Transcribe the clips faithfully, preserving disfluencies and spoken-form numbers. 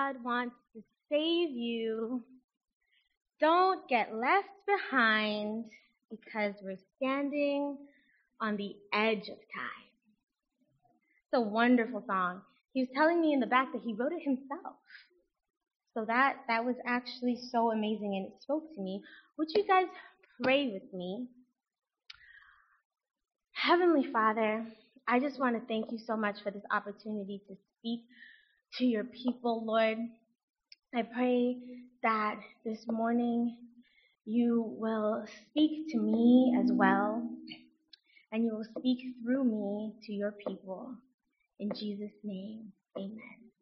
God wants to save you. Don't get left behind because we're standing on the edge of time. It's a wonderful song. He was telling me in the back that he wrote it himself. So that, that was actually so amazing and it spoke to me. Would you guys pray with me? Heavenly Father, I just want to thank you so much for this opportunity to speak to your people, Lord. I pray that this morning you will speak to me as well, and you will speak through me to your people. In Jesus' name, amen.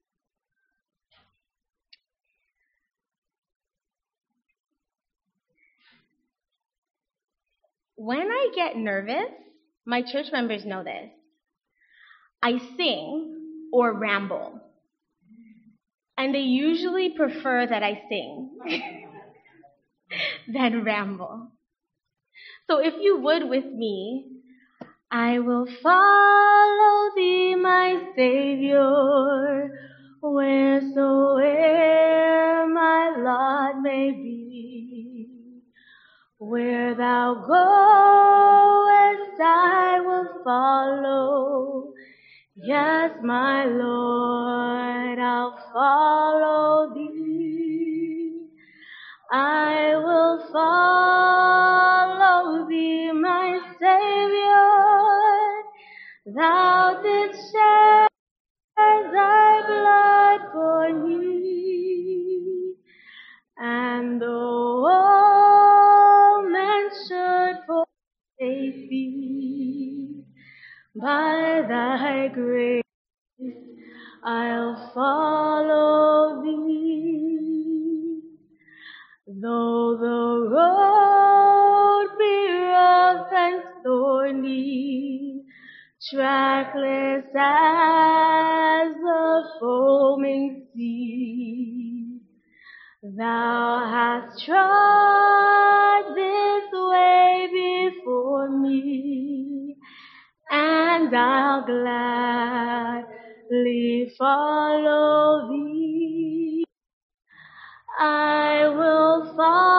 When I get nervous, my church members know this, I sing or ramble. And they usually prefer that I sing than ramble. So if you would with me, I will follow thee, my Savior, wheresoe'er my lot may be. Where thou goest, I will follow. Yes, my Lord, I'll follow thee. I will follow thee, my Savior. Thou didst shed thy blood for me, and though all men should forsake thee, by thy grace I'll follow thee. Though the road be rough and thorny, trackless as the foaming sea, thou hast trod this way before me, and I'll gladly follow thee. I will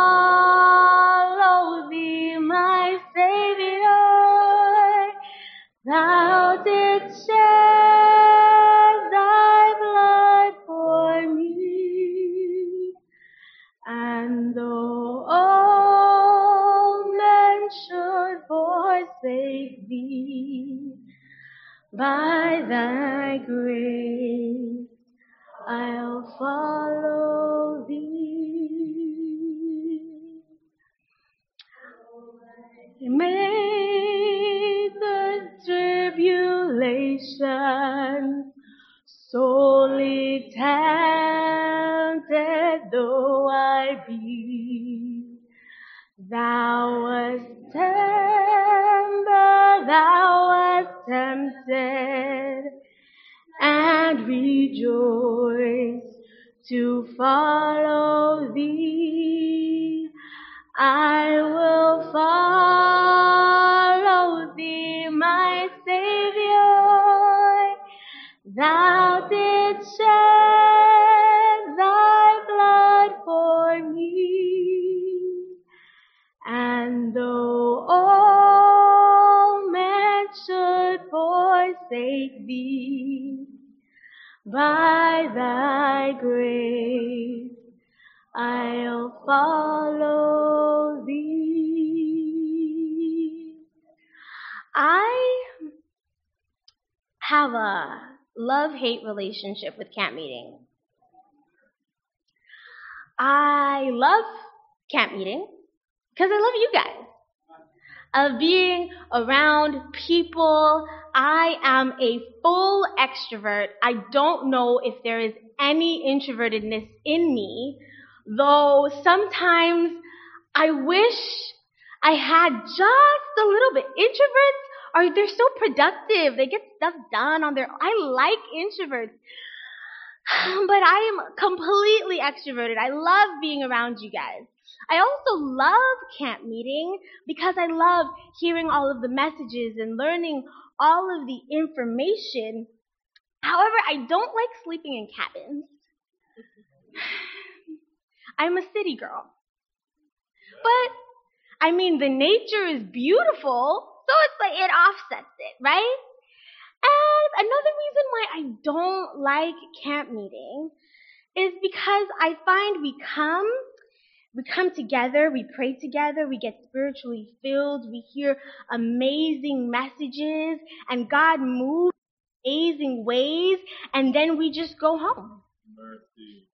follow thee, my Savior. Thou didst shed thy blood for me, and though all men should forsake thee, by thy grace I'll follow thee. May the tribulation sorely tempted though I be, thou wast tender, thou wast tempted, and rejoice to follow thee. I will follow thee, my Savior. Thou didst shed thy blood for me, and though all men should forsake thee, by thy grace I'll follow thee. I have a love-hate relationship with camp meeting. I love camp meeting because I love you guys. Of being around people. I am a full extrovert. I don't know if there is any introvertedness in me, though sometimes I wish I had just a little bit. Introverts are, they're so productive. They get stuff done on their own. I like introverts. But I am completely extroverted. I love being around you guys. I also love camp meeting because I love hearing all of the messages and learning all of the information. However, I don't like sleeping in cabins. I'm a city girl. But, I mean, the nature is beautiful, so it's like it offsets it, right? And another reason why I don't like camp meeting is because I find we come, we come together, we pray together, we get spiritually filled, we hear amazing messages, and God moves in amazing ways, and then we just go home. Mercy.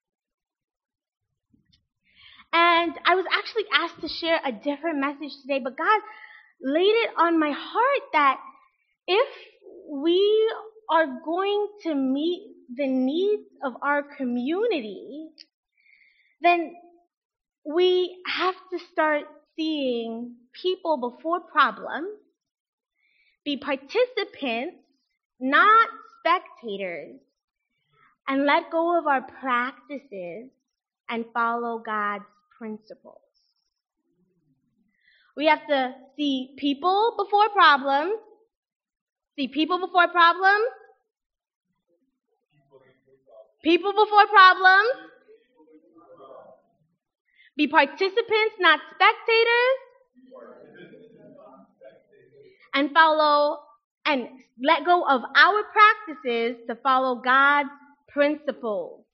And I was actually asked to share a different message today, but God laid it on my heart that if we are going to meet the needs of our community, then we have to start seeing people before problems, be participants, not spectators, and let go of our practices and follow God's principles. We have to see people before problems, see people before problems, people before problems, be participants, not spectators, and follow and let go of our practices to follow God's principles.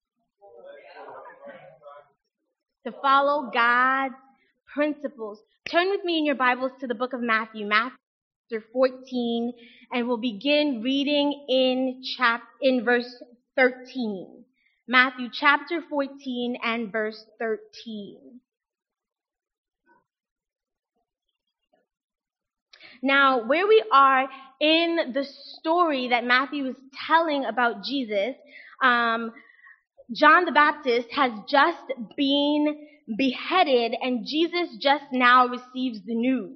To follow God's principles. Turn with me in your Bibles to the book of Matthew, Matthew fourteen, and we'll begin reading in chap in verse thirteen. Matthew chapter fourteen and verse thirteen. Now, where we are in the story that Matthew is telling about Jesus, um, John the Baptist has just been beheaded, and Jesus just now receives the news.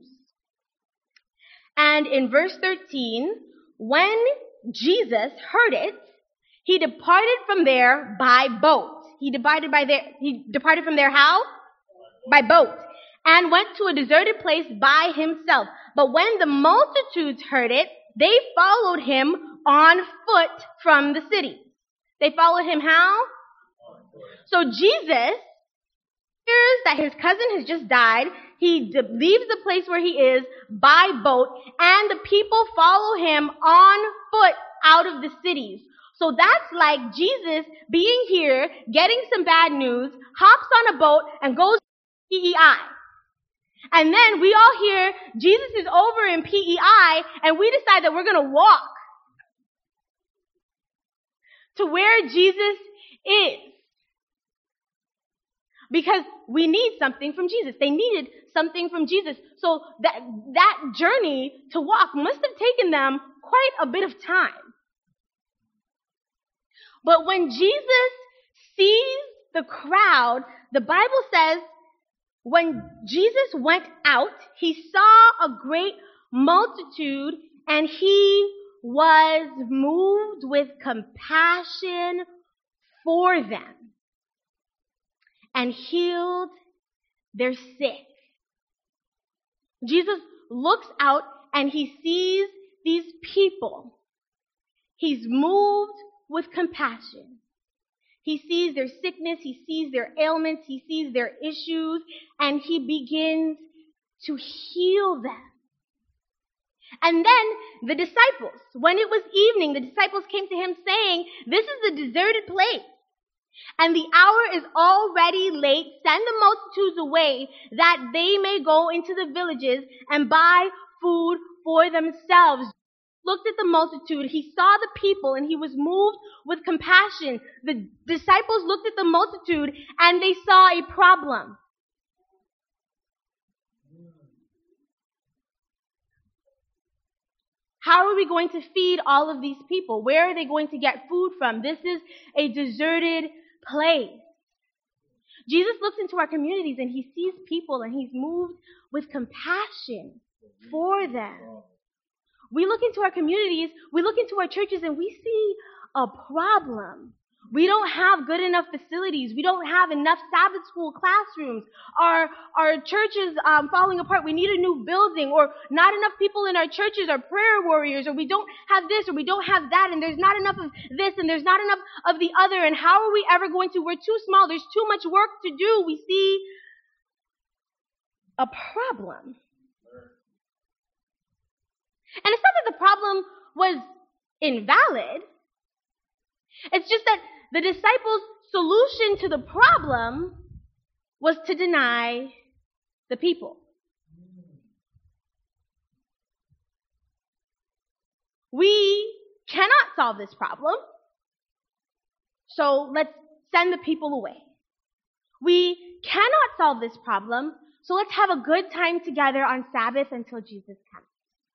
And in verse thirteen, when Jesus heard it, he departed from there by boat. He departed by there. He departed from there how? By boat, and went to a deserted place by himself. But when the multitudes heard it, they followed him on foot from the city. They followed him how? So Jesus hears that his cousin has just died. He de- leaves the place where he is by boat, and the people follow him on foot out of the cities. So that's like Jesus being here, getting some bad news, hops on a boat, and goes to P E I. And then we all hear Jesus is over in P E I, and we decide that we're going to walk to where Jesus is. Because we need something from Jesus. They needed something from Jesus. So that, that journey to walk must have taken them quite a bit of time. But when Jesus sees the crowd, the Bible says, when Jesus went out, he saw a great multitude, and he was moved with compassion for them and healed their sick. Jesus looks out and he sees these people. He's moved with compassion. He sees their sickness, he sees their ailments, he sees their issues, and he begins to heal them. And then the disciples, when it was evening, the disciples came to him saying, "This is a deserted place, and the hour is already late. Send the multitudes away, that they may go into the villages and buy food for themselves." Looked at the multitude, he saw the people, and he was moved with compassion. The disciples looked at the multitude, and they saw a problem. How are we going to feed all of these people? Where are they going to get food from? This is a deserted place. Jesus looks into our communities, and he sees people, and he's moved with compassion for them. We look into our communities, we look into our churches, and we see a problem. We don't have good enough facilities. We don't have enough Sabbath school classrooms. Our, our church is um, falling apart. We need a new building, or not enough people in our churches are prayer warriors, or we don't have this, or we don't have that, and there's not enough of this, and there's not enough of the other, and how are we ever going to? We're too small. There's too much work to do. We see a problem. And it's not that the problem was invalid. It's just that the disciples' solution to the problem was to deny the people. We cannot solve this problem, so let's send the people away. We cannot solve this problem, so let's have a good time together on Sabbath until Jesus comes.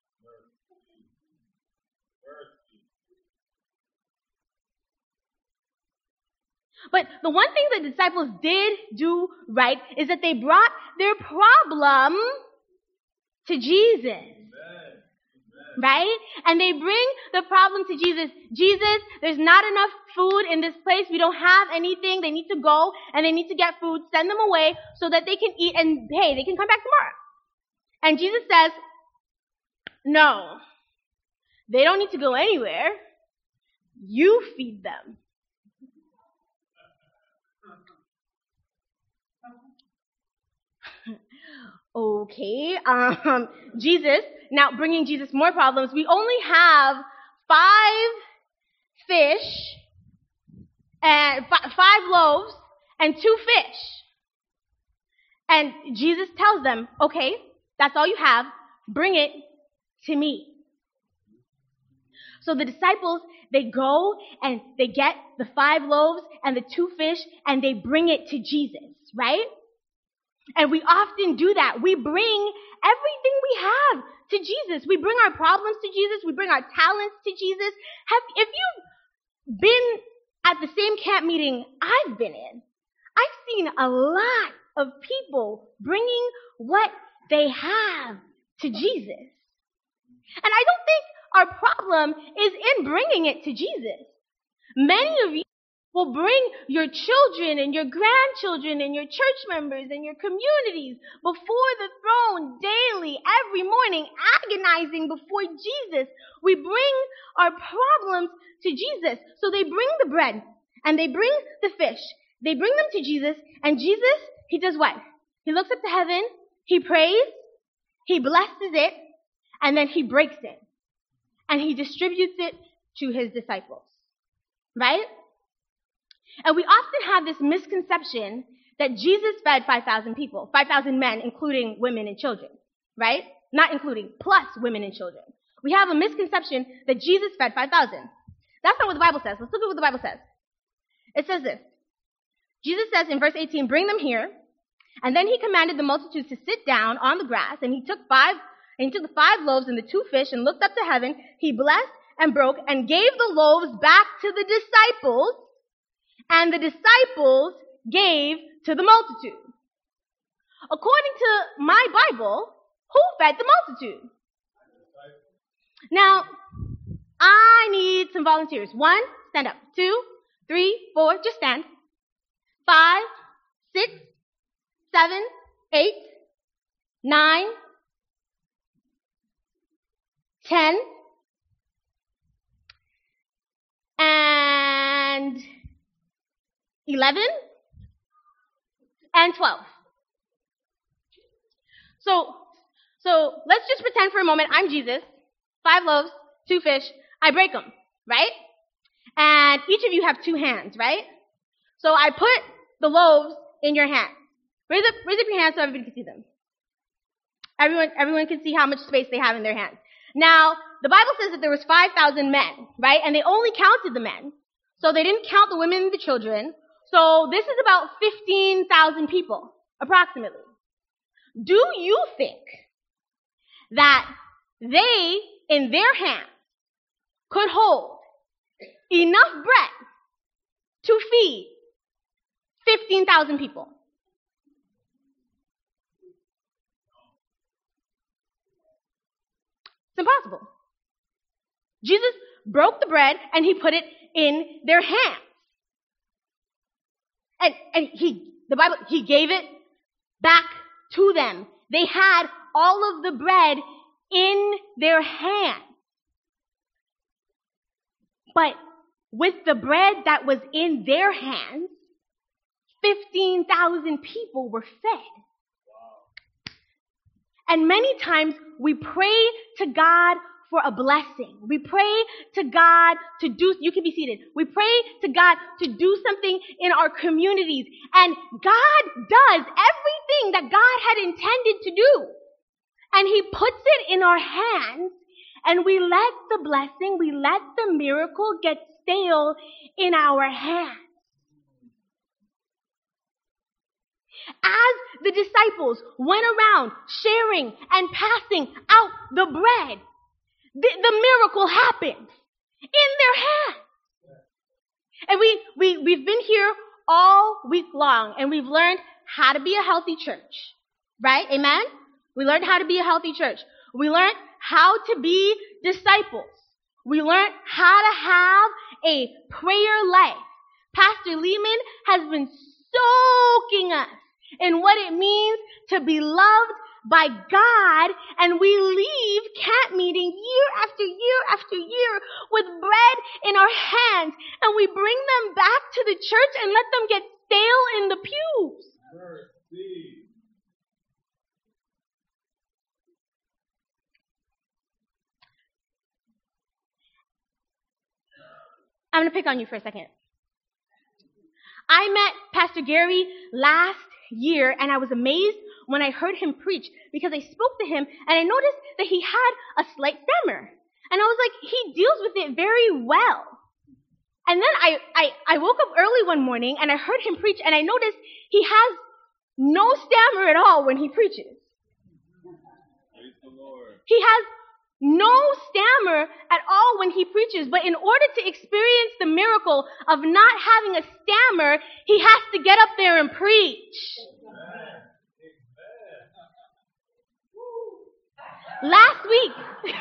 But the one thing the disciples did do right is that they brought their problem to Jesus. Amen. Right? And they bring the problem to Jesus. Jesus, there's not enough food in this place. We don't have anything. They need to go and they need to get food. Send them away so that they can eat, and hey, they can come back tomorrow. And Jesus says, no, they don't need to go anywhere. You feed them. Okay, um, Jesus, now bringing Jesus more problems. We only have five fish and f- five loaves and two fish. And Jesus tells them, okay, that's all you have. Bring it to me. So the disciples, they go and they get the five loaves and the two fish and they bring it to Jesus, right? And we often do that. We bring everything we have to Jesus. We bring our problems to Jesus. We bring our talents to Jesus. Have, if you've been at the same camp meeting I've been in, I've seen a lot of people bringing what they have to Jesus. And I don't think our problem is in bringing it to Jesus. Many of you will bring your children and your grandchildren and your church members and your communities before the throne daily, every morning, agonizing before Jesus. We bring our problems to Jesus. So they bring the bread and they bring the fish. They bring them to Jesus, and Jesus, he does what? He looks up to heaven, he prays, he blesses it, and then he breaks it. And he distributes it to his disciples. Right? And we often have this misconception that Jesus fed five thousand people, five thousand men, including women and children, right? Not including, plus women and children. We have a misconception that Jesus fed five thousand. That's not what the Bible says. Let's look at what the Bible says. It says this. Jesus says in verse eighteen, bring them here. And then he commanded the multitudes to sit down on the grass, and he took five, and he took the five loaves and the two fish and looked up to heaven. He blessed and broke and gave the loaves back to the disciples, and the disciples gave to the multitude. According to my Bible, who fed the multitude? Now, I need some volunteers. One, stand up. Two, three, four, just stand. Five, six, seven, eight, nine, ten, and eleven, and twelve. So, so let's just pretend for a moment I'm Jesus. Five loaves, two fish. I break them, right? And each of you have two hands, right? So I put the loaves in your hands. Raise up, raise up your hands so everybody can see them. Everyone, everyone can see how much space they have in their hands. Now, the Bible says that there was five thousand men, right? And they only counted the men. So they didn't count the women and the children. So this is about fifteen thousand people, approximately. Do you think that they, in their hands, could hold enough bread to feed fifteen thousand people? It's impossible. Jesus broke the bread and he put it in their hands. And, and he, the Bible, he gave it back to them. They had all of the bread in their hand. But with the bread that was in their hands, fifteen thousand people were fed. And many times we pray to God for a blessing. We pray to God to do, you can be seated. We pray to God to do something in our communities. And God does everything that God had intended to do. And he puts it in our hands, and we let the blessing, we let the miracle get stale in our hands. As the disciples went around sharing and passing out the bread, the, the miracle happened in their hands. And we, we, we've been here all week long, and we've learned how to be a healthy church. Right? Amen? We learned how to be a healthy church. We learned how to be disciples. We learned how to have a prayer life. Pastor Lehman has been soaking us in what it means to be loved by God, and we leave camp meeting year after year after year with bread in our hands, and we bring them back to the church and let them get stale in the pews. Mercy. I'm going to pick on you for a second. I met Pastor Gary last year, and I was amazed when I heard him preach, because I spoke to him and I noticed that he had a slight stammer. And I was like, he deals with it very well. And then I, I, I woke up early one morning and I heard him preach, and I noticed he has no stammer at all when he preaches. Praise the Lord. He has no stammer at all when he preaches, but in order to experience the miracle of not having a stammer, he has to get up there and preach. Amen. Amen. Last week,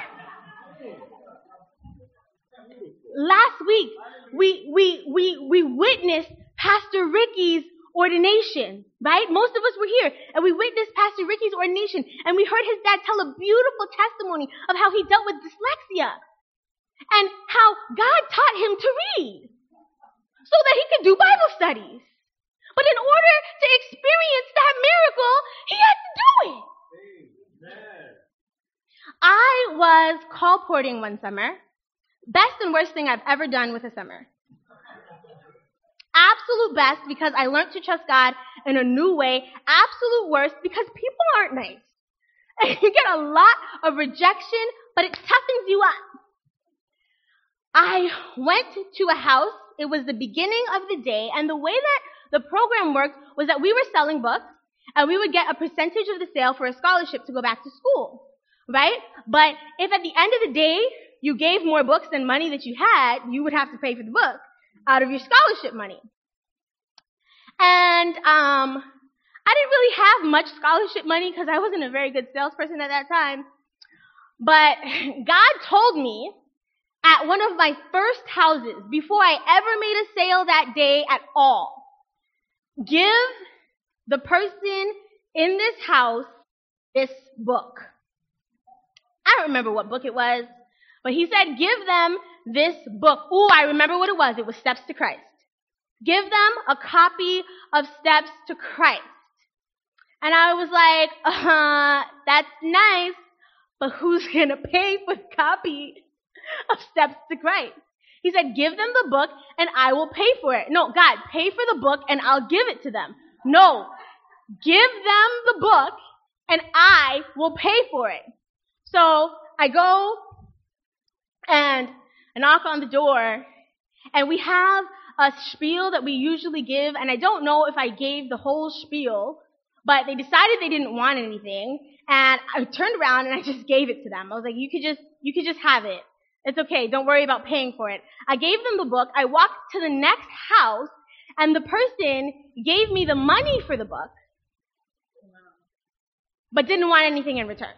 last week, we, we, we, we witnessed Pastor Ricky's ordination, right? Most of us were here, and we witnessed Pastor Ricky's ordination, and we heard his dad tell a beautiful testimony of how he dealt with dyslexia and how God taught him to read so that he could do Bible studies. But in order to experience that miracle, he had to do it. Amen. I was colporting one summer. Best and worst thing I've ever done with a summer. Absolute best because I learned to trust God in a new way. Absolute worst because people aren't nice. And you get a lot of rejection, but it toughens you up. I went to a house. It was the beginning of the day, and the way that the program worked was that we were selling books, and we would get a percentage of the sale for a scholarship to go back to school, right? But if at the end of the day you gave more books than money that you had, you would have to pay for the book out of your scholarship money. And um, I didn't really have much scholarship money because I wasn't a very good salesperson at that time. But God told me at one of my first houses, before I ever made a sale that day at all, give the person in this house this book. I don't remember what book it was, but he said, give them this book. Ooh, I remember what it was. It was Steps to Christ. Give them a copy of Steps to Christ. And I was like, uh, that's nice, but who's going to pay for the copy of Steps to Christ? He said, give them the book and I will pay for it. No, God, pay for the book and I'll give it to them. No, give them the book and I will pay for it. So I go and I knock on the door, and we have a spiel that we usually give, and I don't know if I gave the whole spiel, but they decided they didn't want anything, and I turned around and I just gave it to them. I was like, you could just, you could just have it. It's okay. Don't worry about paying for it. I gave them the book. I walked to the next house, and the person gave me the money for the book, but didn't want anything in return.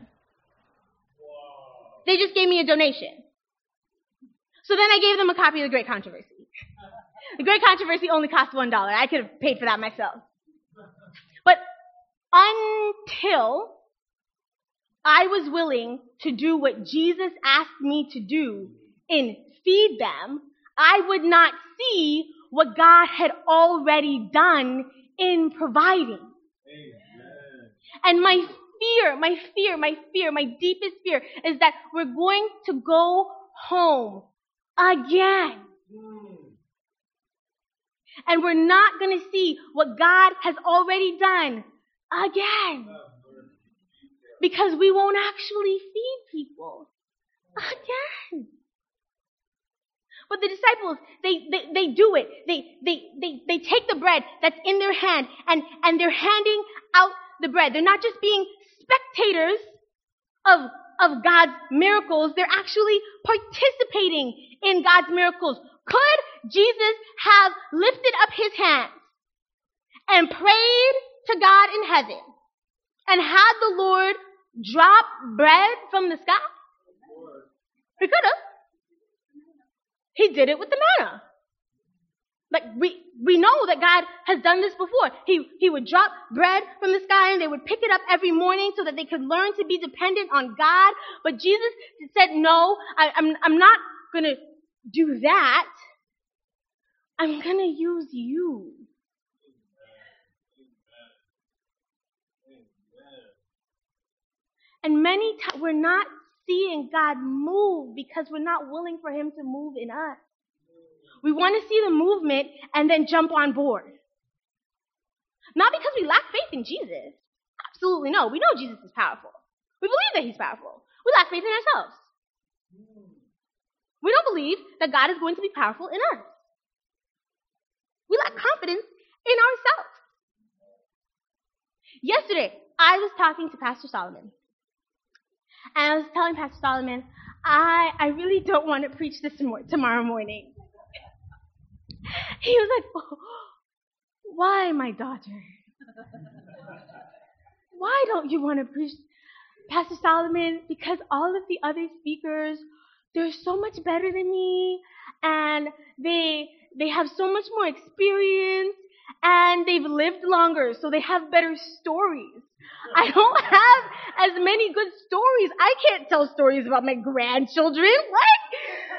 They just gave me a donation. So then I gave them a copy of The Great Controversy. The Great Controversy only cost one dollar. I could have paid for that myself. But until I was willing to do what Jesus asked me to do and feed them, I would not see what God had already done in providing. Amen. And my fear, my fear, my fear, my deepest fear is that we're going to go home again. Mm. And we're not going to see what God has already done again. Because we won't actually feed people again. But the disciples, they, they, they do it. They, they, they, they take the bread that's in their hand and, and they're handing out the bread. They're not just being spectators of, of God's miracles. They're actually participating in God's miracles. Could Jesus have lifted up his hands and prayed to God in heaven and had the Lord drop bread from the sky? He could have. He did it with the manna. Like, we, we know that God has done this before. He, he would drop bread from the sky and they would pick it up every morning so that they could learn to be dependent on God. But Jesus said, no, I, I'm, I'm not going to do that. I'm going to use you. And many times we're not seeing God move because we're not willing for him to move in us. We want to see the movement and then jump on board. Not because we lack faith in Jesus. Absolutely no. We know Jesus is powerful. We believe that he's powerful. We lack faith in ourselves. We don't believe that God is going to be powerful in us. We lack confidence in ourselves. Yesterday, I was talking to Pastor Solomon. And I was telling Pastor Solomon, I, I really don't want to preach this mo- tomorrow morning. He was like, oh, why, my daughter? Why don't you want to preach? Pastor Solomon, because all of the other speakers, they're so much better than me, and they they have so much more experience, and they've lived longer, so they have better stories. I don't have as many good stories. I can't tell stories about my grandchildren. What?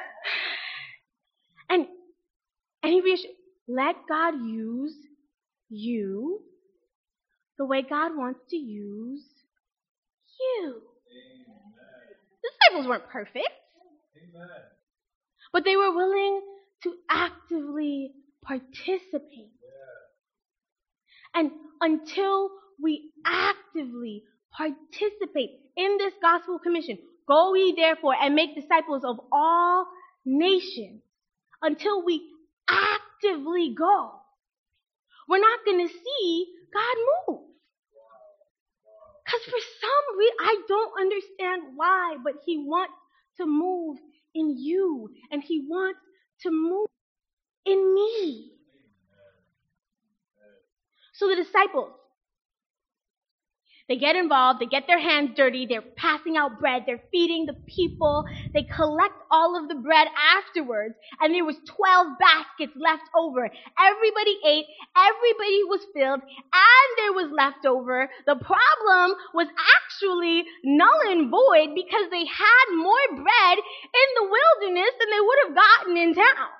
And, and he reassured, let God use you the way God wants to use you. Amen. The disciples weren't perfect. Amen. But they were willing to actively participate. Yeah. And until we actively participate in this gospel commission, go ye therefore and make disciples of all nations, until we actively go, we're not going to see God move. Because for some reason, I don't understand why, but he wants to move in you, and he wants to move in me. So the disciples, they get involved, they get their hands dirty, they're passing out bread, they're feeding the people, they collect all of the bread afterwards, and there was twelve baskets left over. Everybody ate, everybody was filled, and there was left over. The problem was actually null and void because they had more bread in the wilderness than they would have gotten in town.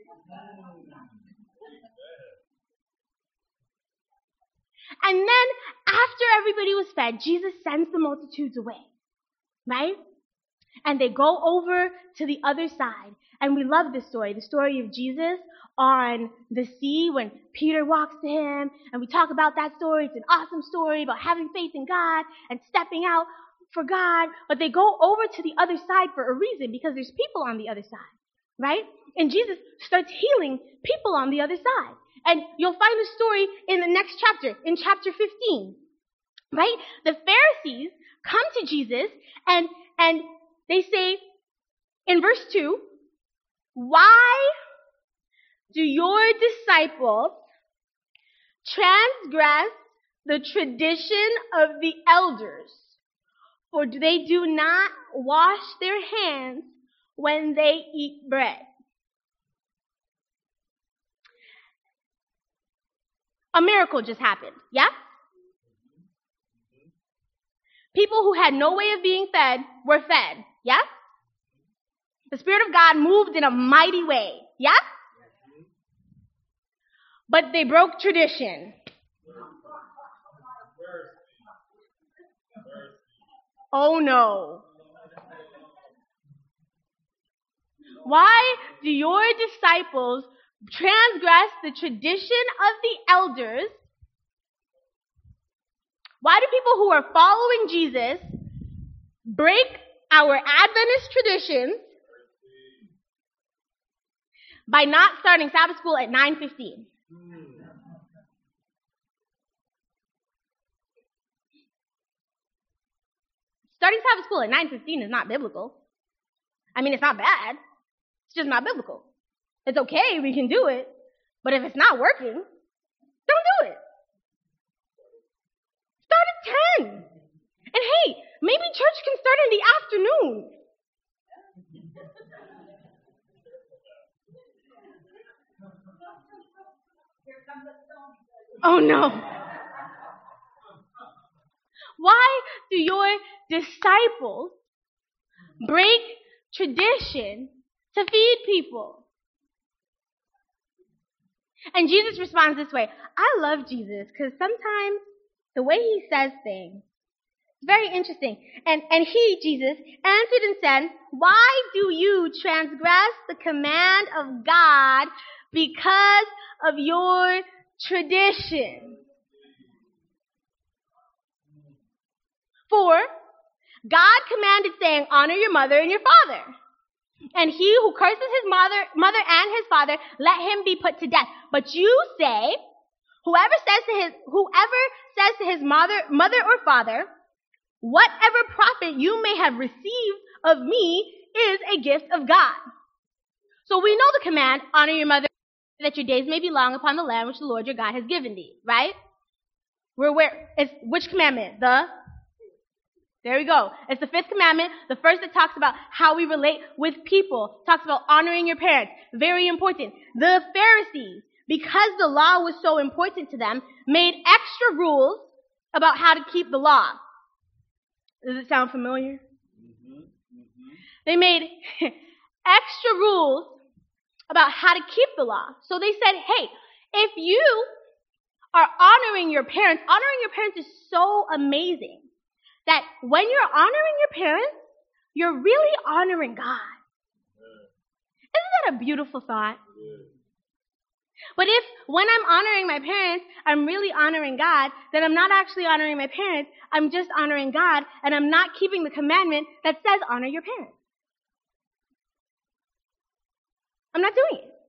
And then, after everybody was fed, Jesus sends the multitudes away, right? And they go over to the other side. And we love this story, the story of Jesus on the sea when Peter walks to him. And we talk about that story. It's an awesome story about having faith in God and stepping out for God. But they go over to the other side for a reason, because there's people on the other side, right? And Jesus starts healing people on the other side. And you'll find the story in the next chapter, in chapter fifteen, right? The Pharisees come to Jesus and, and they say in verse two, why do your disciples transgress the tradition of the elders? For they do not wash their hands when they eat bread. A miracle just happened. Yeah? People who had no way of being fed were fed. Yeah? The Spirit of God moved in a mighty way. Yeah? But they broke tradition. Oh no. Why do your disciples transgress the tradition of the elders? Why do people who are following Jesus break our Adventist traditions by not starting Sabbath school at nine fifteen? Starting Sabbath school at nine fifteen is not biblical. I mean, it's not bad. It's just not biblical. It's okay, we can do it. But if it's not working, don't do it. Start at ten. And hey, maybe church can start in the afternoon. Oh no. Why do your disciples break tradition to feed people? And Jesus responds this way. I love Jesus because sometimes the way he says things is very interesting. And, and he, Jesus, answered and said, why do you transgress the command of God because of your tradition? For God commanded, saying, honor your mother and your father. And he who curses his mother, mother and his father, let him be put to death. But you say, whoever says to his, whoever says to his mother, mother or father, whatever profit you may have received of me is a gift of God. So we know the command, honor your mother, that your days may be long upon the land which the Lord your God has given thee, right? We're aware, it's which commandment? The There we go. It's the fifth commandment, the first that talks about how we relate with people, talks about honoring your parents. Very important. The Pharisees, because the law was so important to them, made extra rules about how to keep the law. Does it sound familiar? Mm-hmm. Mm-hmm. They made extra rules about how to keep the law. So they said, hey, if you are honoring your parents, honoring your parents is so amazing that when you're honoring your parents, you're really honoring God. Isn't that a beautiful thought? But if when I'm honoring my parents, I'm really honoring God, then I'm not actually honoring my parents, I'm just honoring God, and I'm not keeping the commandment that says honor your parents. I'm not doing it.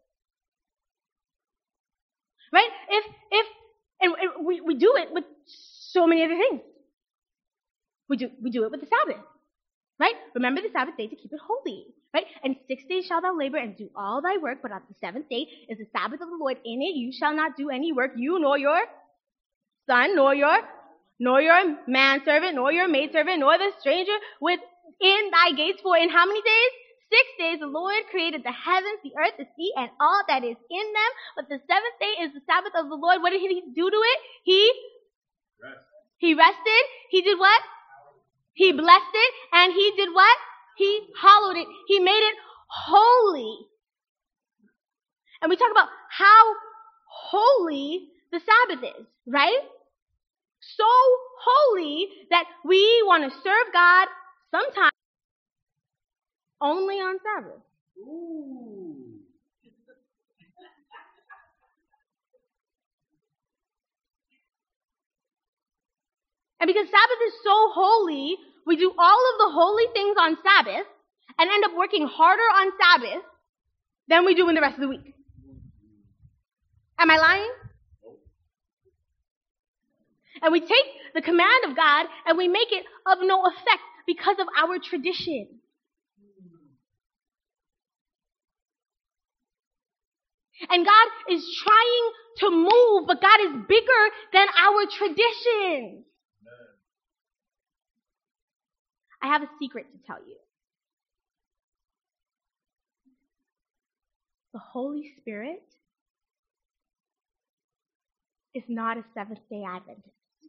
Right? If, if, and, and we, we do it with so many other things. We do, we do it with the Sabbath, right? Remember the Sabbath day to keep it holy, right? And six days shalt thou labor and do all thy work, but on the seventh day is the Sabbath of the Lord. In it you shall not do any work, you nor your son, nor your, nor your manservant, nor your maidservant, nor the stranger within thy gates. For in how many days? Six days the Lord created the heavens, the earth, the sea, and all that is in them. But the seventh day is the Sabbath of the Lord. What did he do to it? He, Rest. he rested. He did what? He blessed it, and he did what? He hallowed it. He made it holy. And we talk about how holy the Sabbath is, right? So holy that we want to serve God sometimes only on Sabbath. Ooh. And because Sabbath is so holy, we do all of the holy things on Sabbath and end up working harder on Sabbath than we do in the rest of the week. Am I lying? And we take the command of God and we make it of no effect because of our tradition. And God is trying to move, but God is bigger than our traditions. I have a secret to tell you. The Holy Spirit is not a Seventh-day Adventist.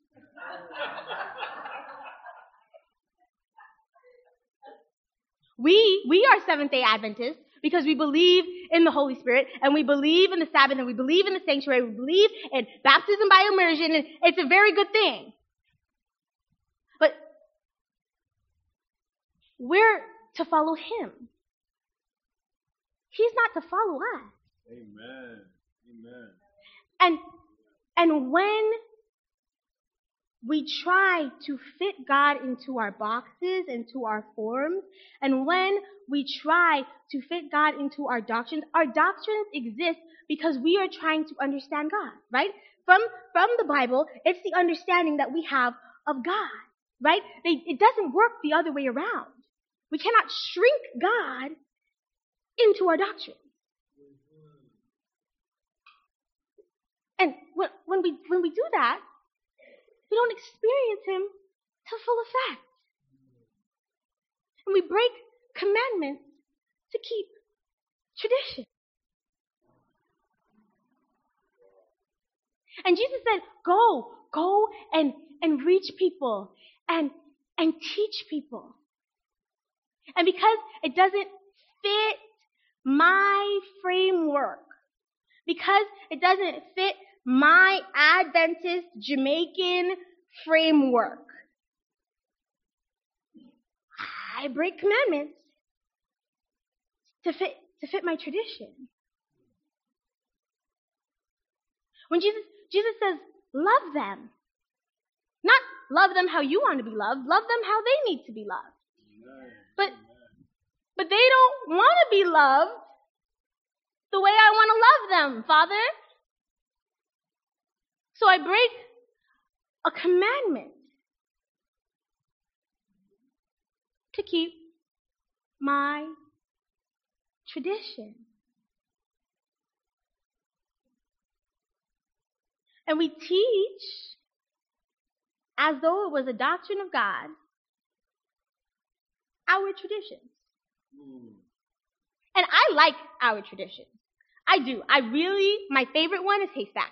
We, we are Seventh-day Adventists because we believe in the Holy Spirit, and we believe in the Sabbath, and we believe in the sanctuary, we believe in baptism by immersion, and it's a very good thing. But we're to follow Him. He's not to follow us. Amen. Amen. And, and when we try to fit God into our boxes, into our forms, and when we try to fit God into our doctrines, our doctrines exist because we are trying to understand God, right? From, from the Bible, it's the understanding that we have of God, right? They, it doesn't work the other way around. We cannot shrink God into our doctrine. And when, when we when we do that, we don't experience Him to full effect. And we break commandments to keep tradition. And Jesus said, go, go and, and reach people and, and teach people. And because it doesn't fit my framework, because it doesn't fit my Adventist Jamaican framework, I break commandments to fit to fit my tradition. When Jesus Jesus says, love them. Not love them how you want to be loved, love them how they need to be loved. But but they don't want to be loved the way I want to love them, Father. So I break a commandment to keep my tradition. And we teach as though it was a doctrine of God our traditions. Mm. And I like our traditions. I do. I really, my favorite one is haystacks.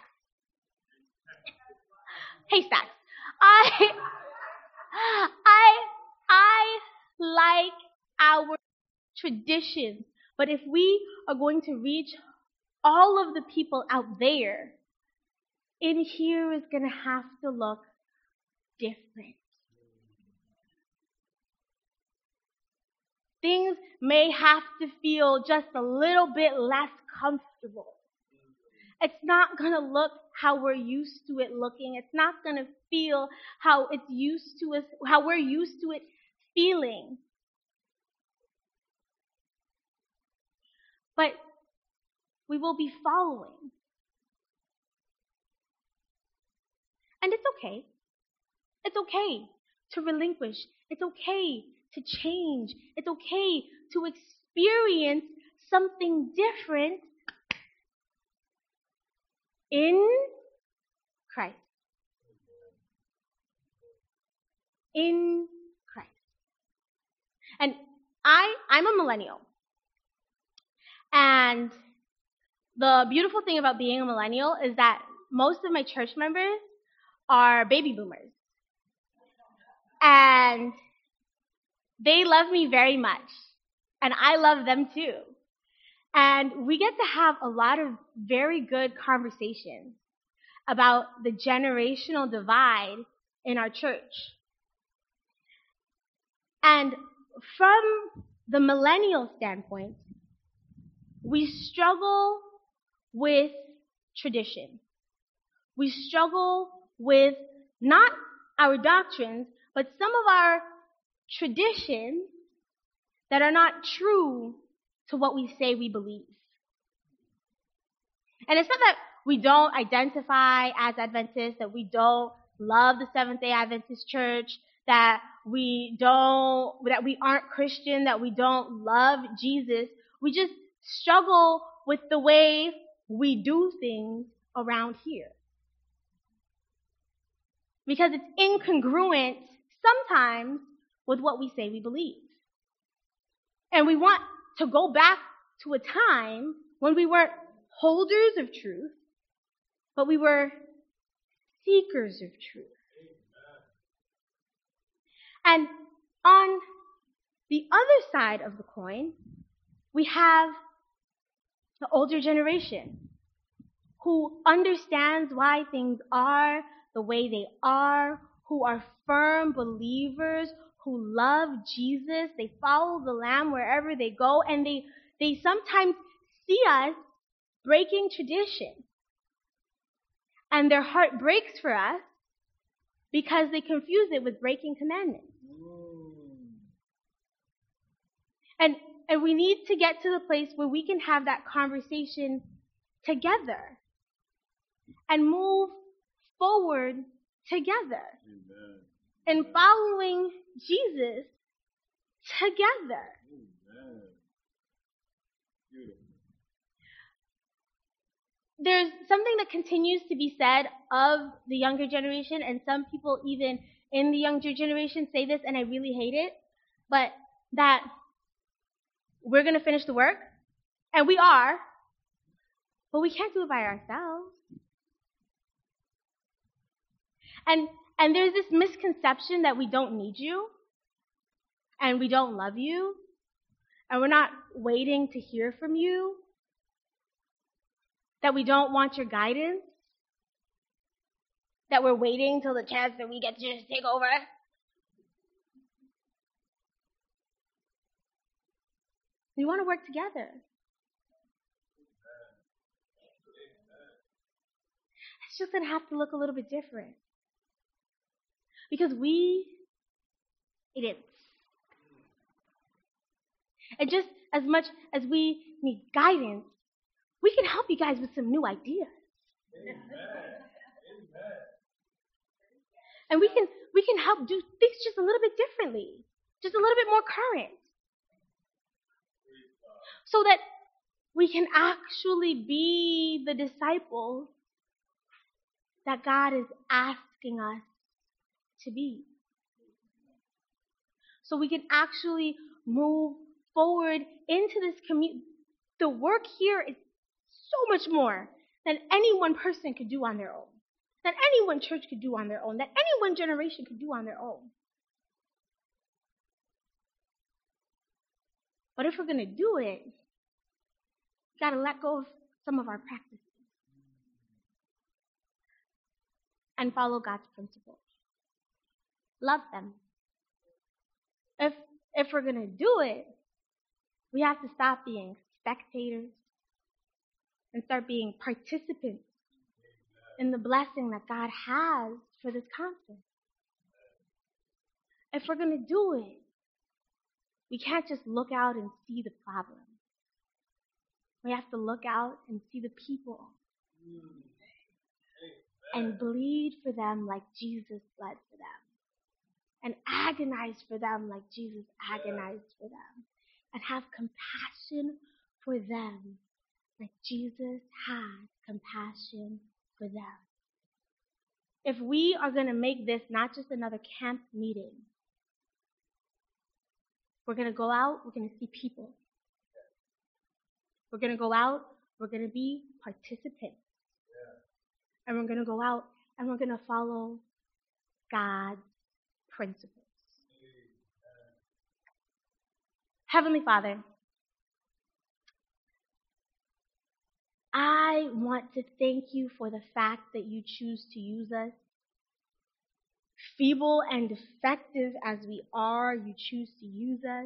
Haystacks. I, I, I like our traditions. But if we are going to reach all of the people out there, in here is going to have to look different. Things may have to feel just a little bit less comfortable. It's not going to look how we're used to it looking. It's not going to feel how it's used to us, how we're used to it feeling. But we will be following. And it's okay. It's okay to relinquish. It's okay to change. It's okay to experience something different in Christ. In Christ. And I, I'm a millennial. And the beautiful thing about being a millennial is that most of my church members are baby boomers. And they love me very much. And I love them too. And we get to have a lot of very good conversations about the generational divide in our church. And from the millennial standpoint, we struggle with tradition. We struggle with not our doctrines, but some of our traditions that are not true to what we say we believe. And it's not that we don't identify as Adventists, that we don't love the Seventh-day Adventist Church, that we don't, that we aren't Christian, that we don't love Jesus. We just struggle with the way we do things around here. Because it's incongruent sometimes with what we say we believe. And we want to go back to a time when we weren't holders of truth, but we were seekers of truth. And on the other side of the coin, we have the older generation who understands why things are the way they are, who are firm believers, who love Jesus. They follow the Lamb wherever they go, and they, they sometimes see us breaking tradition. And their heart breaks for us because they confuse it with breaking commandments. And, and we need to get to the place where we can have that conversation together and move forward together. Amen. And following Jesus together. Amen. Beautiful. There's something that continues to be said of the younger generation, and some people even in the younger generation say this, and I really hate it, but that we're going to finish the work, and we are, but we can't do it by ourselves. And and there's this misconception that we don't need you, and we don't love you, and we're not waiting to hear from you, that we don't want your guidance, that we're waiting till the chance that we get to just take over. We want to work together. It's just going to have to look a little bit different. Because we need it. And just as much as we need guidance, we can help you guys with some new ideas. Amen. Amen. And we can we can help do things just a little bit differently, just a little bit more current. So that we can actually be the disciples that God is asking us to be. So we can actually move forward into this community. The work here is so much more than any one person could do on their own, than any one church could do on their own, that any one generation could do on their own. But if we're going to do it, we've got to let go of some of our practices and follow God's principles. Love them. If if we're going to do it, we have to stop being spectators and start being participants in the blessing that God has for this conference. If we're going to do it, we can't just look out and see the problem. We have to look out and see the people and bleed for them like Jesus bled for them, and agonize for them like Jesus agonized for them, and have compassion for them like Jesus had compassion for them. If we are going to make this not just another camp meeting, we're going to go out, we're going to see people. We're going to go out, we're going to be participants. And we're going to go out and we're going to follow God's principles. Heavenly Father, I want to thank you for the fact that you choose to use us. Feeble and defective as we are, you choose to use us.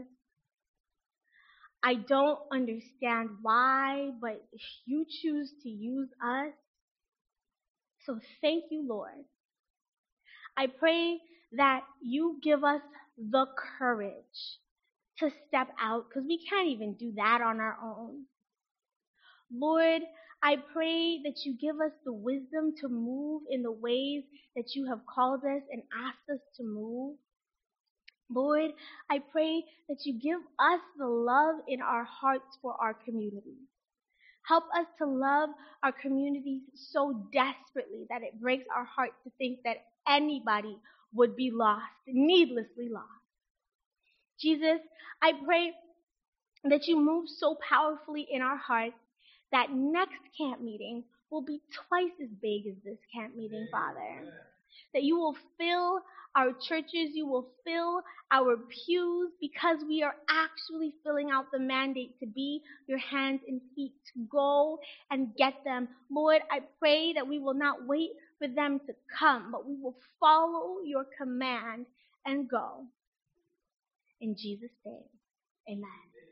I don't understand why, but you choose to use us. So thank you, Lord. I pray that you give us the courage to step out, because we can't even do that on our own. Lord, I pray that you give us the wisdom to move in the ways that you have called us and asked us to move. Lord, I pray that you give us the love in our hearts for our community. Help us to love our communities so desperately that it breaks our heart to think that anybody would be lost, needlessly lost. Jesus, I pray that you move so powerfully in our hearts that next camp meeting, will be twice as big as this camp meeting, Father. That you will fill our churches, you will fill our pews, because we are actually filling out the mandate to be your hands and feet, to go and get them. Lord, I pray that we will not wait for them to come, but we will follow your command and go. In Jesus' name, amen.